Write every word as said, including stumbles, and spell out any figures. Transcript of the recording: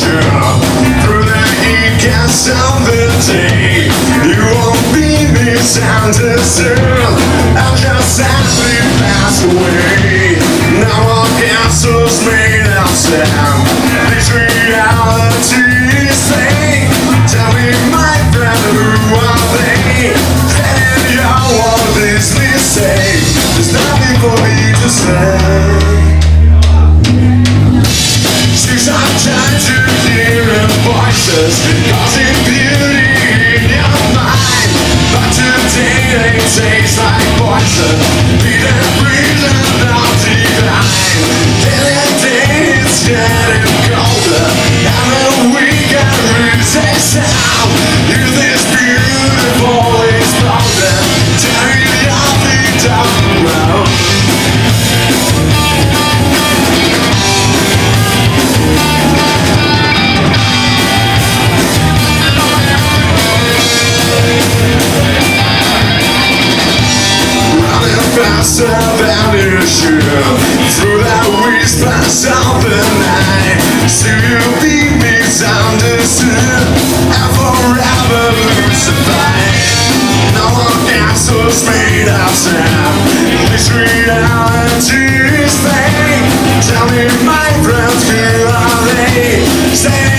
ammunition. Through the heat gas of the day, you won't be misunderstood. I'll just sadly pass away. Now all castles made of sand. This reality is fake. Tell me, my friend, who are they? And your world is mistake. There's nothing for me to say. Sometimes you hear voices causing beauty in your mind, but today they taste like poison. Beat and breathe and all decline. Day and day it's getting colder, and the weekend resists now. Youth is beautiful, it's golden. Tearing your feet off the ground. Faster than you should. Through that whisper of the night, still you'll be misunderstood and forever lose the fight. No one castles made of sand. This reality is fake. Tell me, my friends, who are they? Say